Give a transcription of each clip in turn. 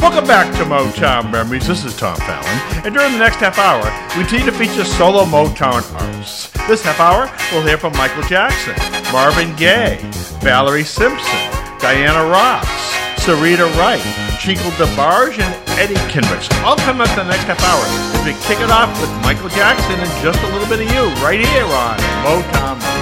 Welcome back to Motown Memories. This is Tom Fallon, and during the next half hour, we continue to feature solo Motown artists. This half hour, we'll hear from Michael Jackson, Marvin Gaye, Valerie Simpson, Diana Ross, Sarita Wright, Chico DeBarge, and Eddie Kendricks. All coming up in the next half hour as we kick it off with Michael Jackson and Just a Little Bit of You right here on Motown Memories.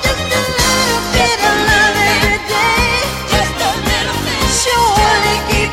Surely keep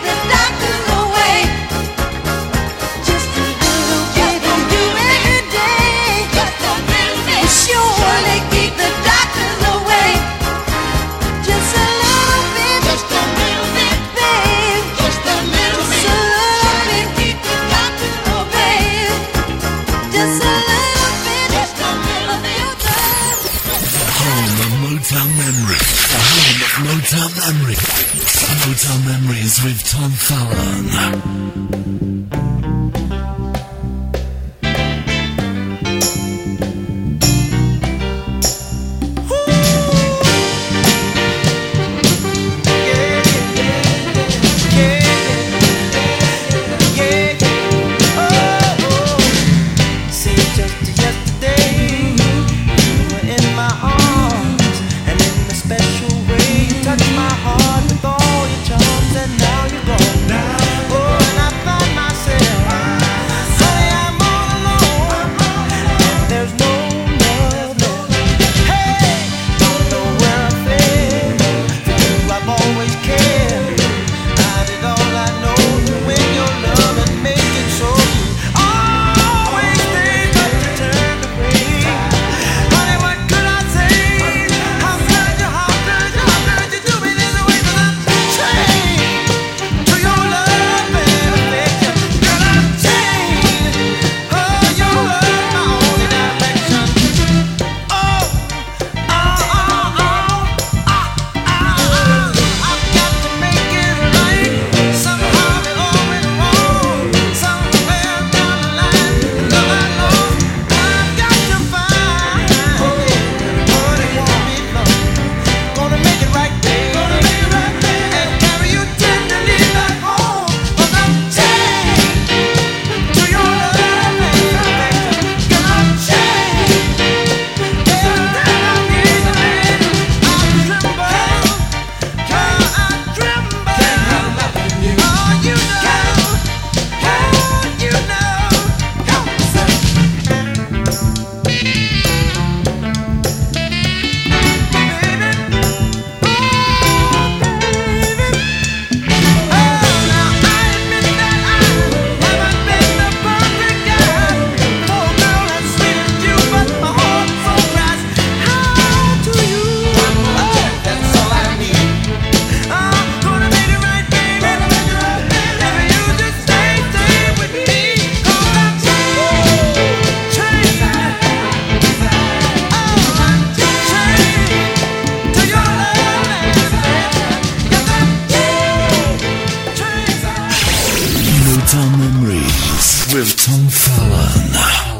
with Tom Fallon.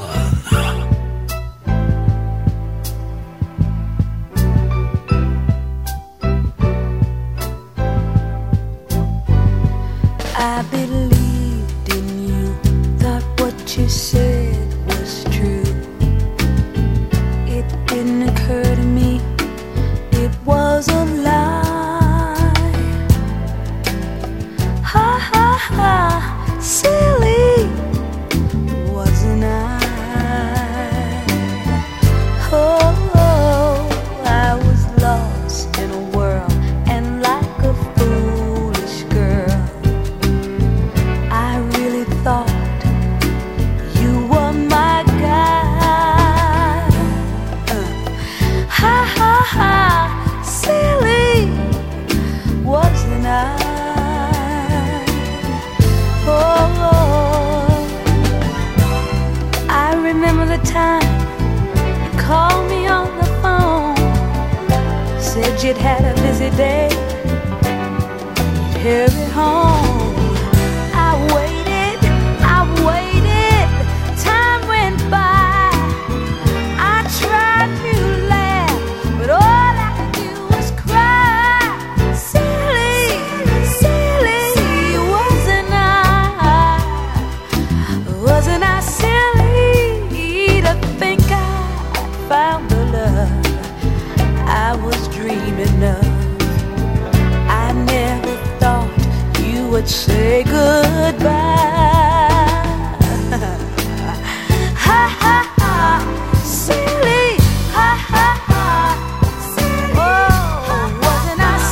I believed in you, thought what you said was true. It didn't occur to me, it was a lie. Ha ha ha, silly, wasn't I? Oh, I was lost in a world, and like a foolish girl, I really thought you were my guy. Ha ha ha, silly, wasn't I? Oh, I remember the time you called me on the phone, said you'd had a busy day, you'd hurry home. I waited, time went by. I tried to laugh, but all I could do was cry. Silly, silly, wasn't I silly to think I found the love I was dreaming of? I never thought you would say goodbye. Ha ha ha, silly, ha ha ha, silly. Oh, wasn't I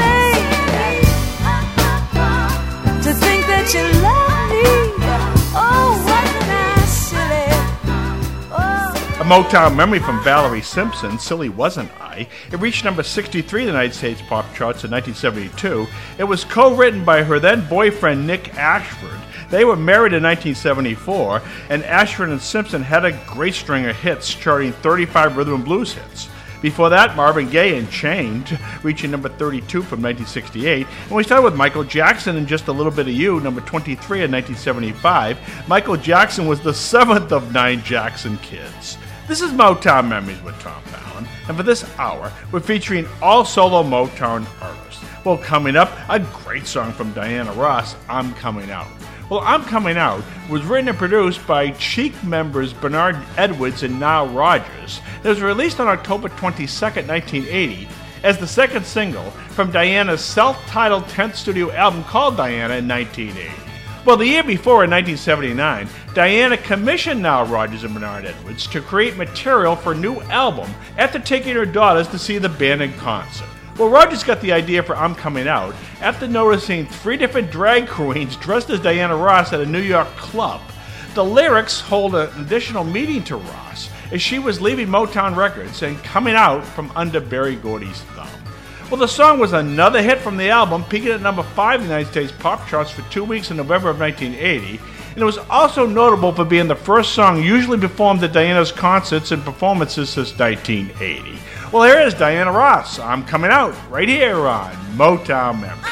silly to think that you loved me? Oh, wasn't I silly? Oh. A Motown memory from Valerie Simpson, Silly Wasn't I. It reached number 63 in the United States pop charts in 1972. It was co-written by her then boyfriend Nick Ashford. They were married in 1974, and Ashford and Simpson had a great string of hits, charting 35 rhythm and blues hits. Before that, Marvin Gaye and Chained, reaching number 32 from 1968. And we started with Michael Jackson and Just a Little Bit of You, number 23 in 1975. Michael Jackson was the seventh of 9 Jackson kids. This is Motown Memories with Tom Fallon, and for this hour, we're featuring all solo Motown artists. Well, coming up, a great song from Diana Ross, I'm Coming Out. Well, I'm Coming Out was written and produced by Chic members Bernard Edwards and Nile Rodgers. It was released on October 22, 1980, as the second single from Diana's self-titled 10th studio album called Diana in 1980. Well, the year before, in 1979, Diana commissioned Nile Rodgers and Bernard Edwards to create material for a new album after taking her daughters to see the band in concert. Well, Rodgers got the idea for I'm Coming Out after noticing 3 different drag queens dressed as Diana Ross at a New York club. The lyrics hold an additional meaning to Ross as she was leaving Motown Records and coming out from under Berry Gordy's thumb. Well, the song was another hit from the album, peaking at number 5 in the United States pop charts for 2 weeks in November of 1980, and it was also notable for being the first song usually performed at Diana's concerts and performances since 1980. Well, here is Diana Ross, I'm Coming Out, right here on Motown Memories.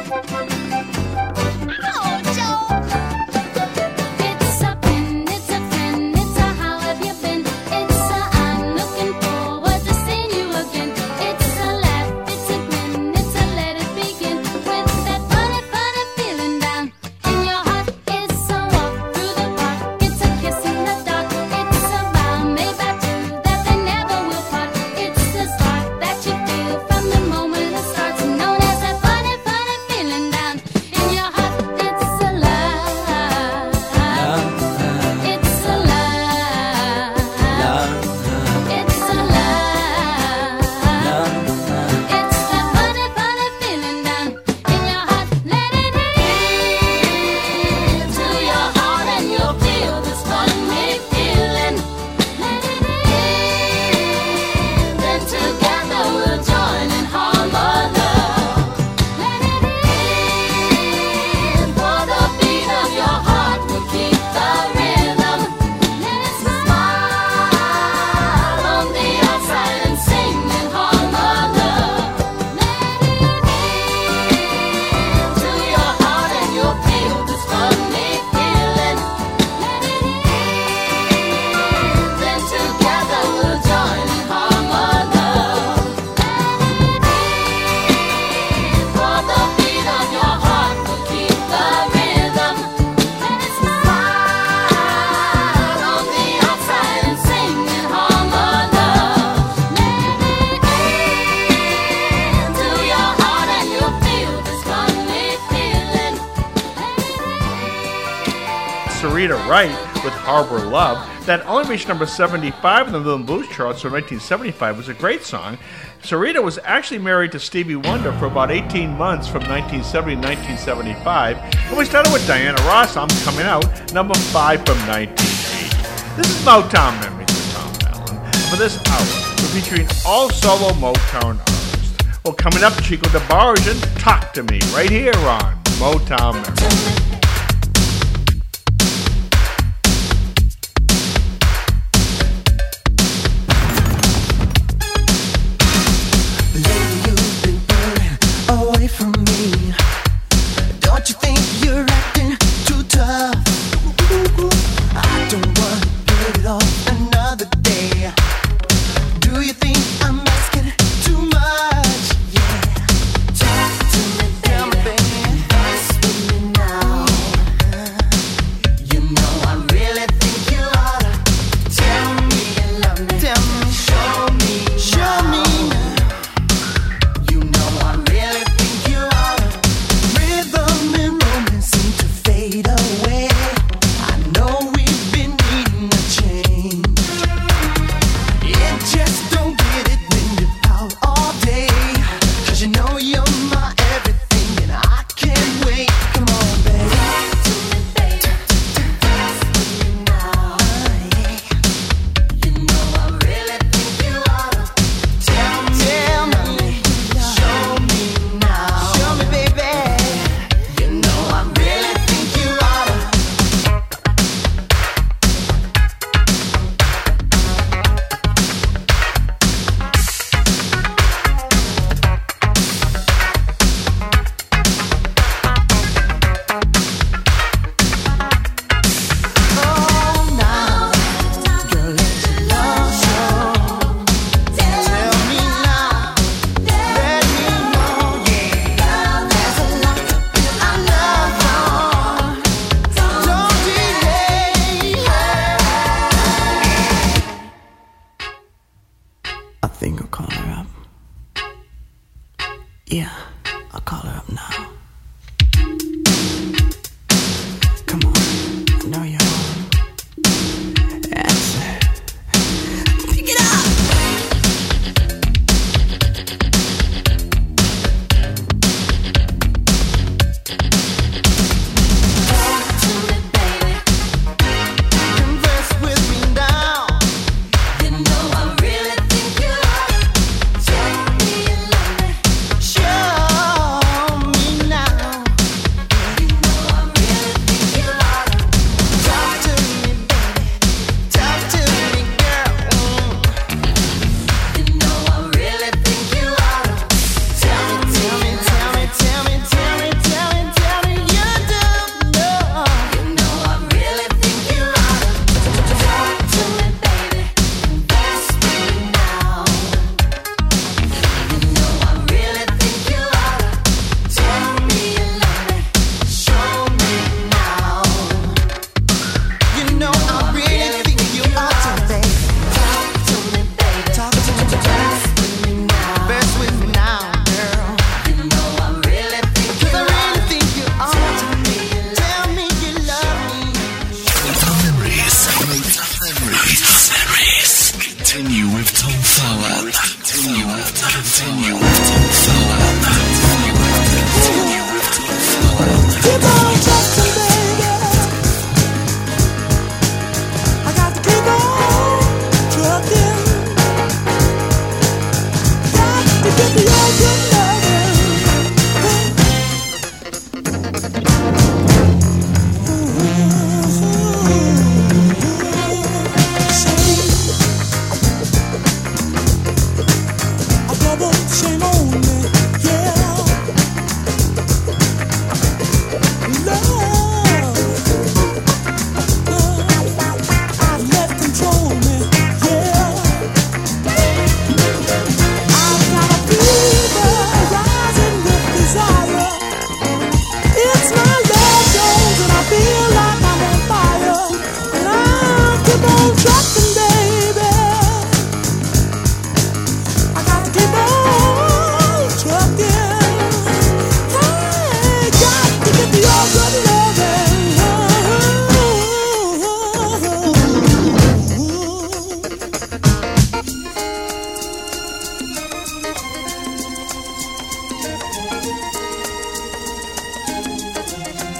Sarita Wright with Harbor Love. That only reached number 75 in the Rhythm Blues charts from 1975. It was a great song. Sarita was actually married to Stevie Wonder for about 18 months from 1970 to 1975. And we started with Diana Ross, I'm Coming Out, number 5 from 1980. This is Motown Memories with Tom Fallon. And for this hour, we're featuring all solo Motown artists. Well, coming up, Chico DeBarge, Talk to Me, right here on Motown Memories.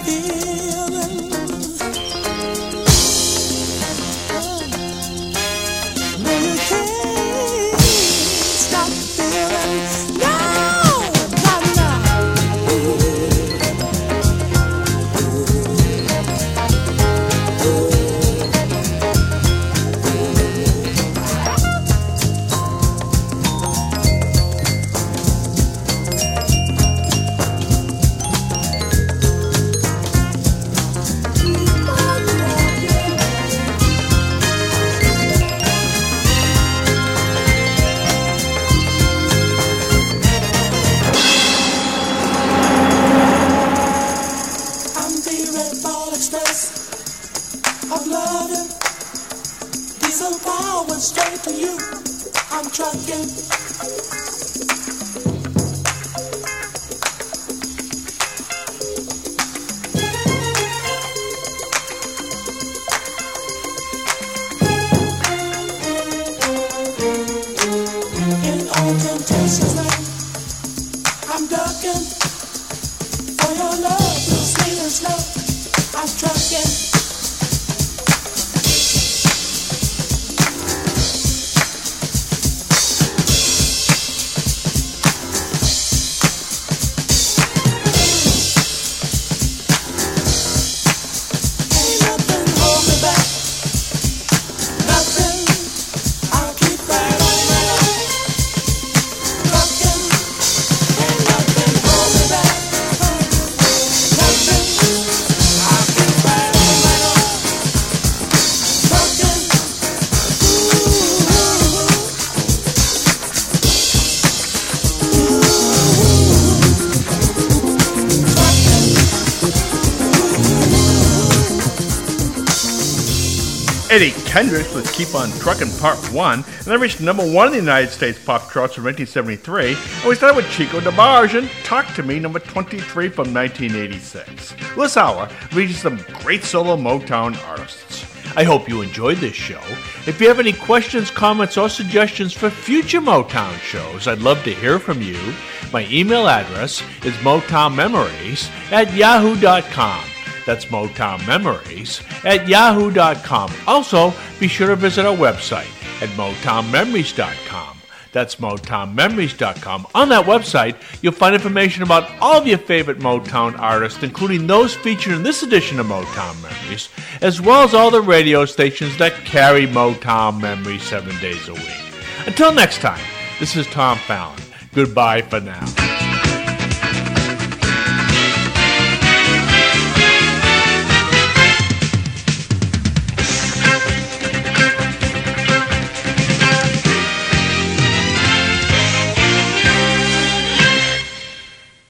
Eddie Kendricks with Keep On Truckin' Part 1, and that reached number 1 in the United States pop charts from 1973. And we started with Chico DeBarge and Talk to Me, number 23 from 1986. This hour features some great solo Motown artists. I hope you enjoyed this show. If you have any questions, comments, or suggestions for future Motown shows, I'd love to hear from you. My email address is motownmemories@yahoo.com. That's motownmemories@yahoo.com. Also, be sure to visit our website at motownmemories.com. That's motownmemories.com. On that website, you'll find information about all of your favorite Motown artists, including those featured in this edition of Motown Memories, as well as all the radio stations that carry Motown Memories 7 days a week. Until next time, this is Tom Fallon. Goodbye for now.